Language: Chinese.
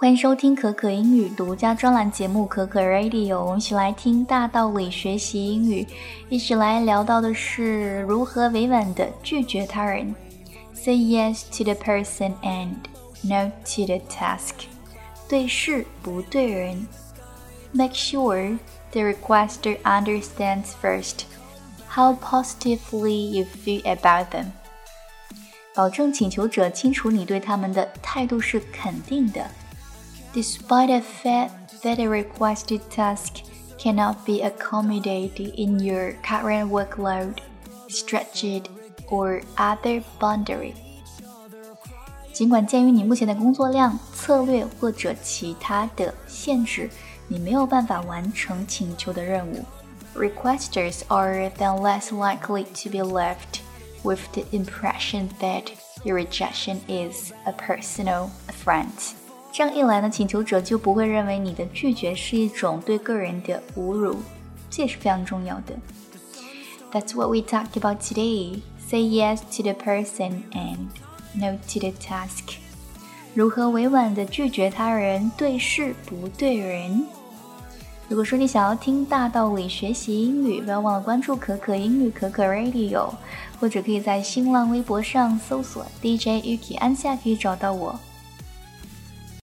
欢迎收听可可英语独家专栏节目可可 Radio， 我们一起来听大道理学习英语，一起来聊到的是如何委婉地拒绝他人。 Say yes to the person and no to the task， 对事不对人。 Make sure the requester understands first how positively you feel about them， 保证请求者清楚你对他们的态度是肯定的。Despite the fact that a requested task cannot be accommodated in your current workload, stretched, or other boundary， 尽管鉴于你目前的工作量、策略或者其他的限制，你没有办法完成请求的任务。Requesters are then less likely to be left with the impression that your rejection is a personal affront。这样一来呢，请求者就不会认为你的拒绝是一种对个人的侮辱，这也是非常重要的。That's what we talked about today. Say yes to the person and no to the task. 如何委婉地拒绝他人，对事不对人。如果说你想要听大道理学习英语，不要忘了关注可可英语可可 Radio， 或者可以在新浪微博上搜索 DJ Yuki 安夏可以找到我。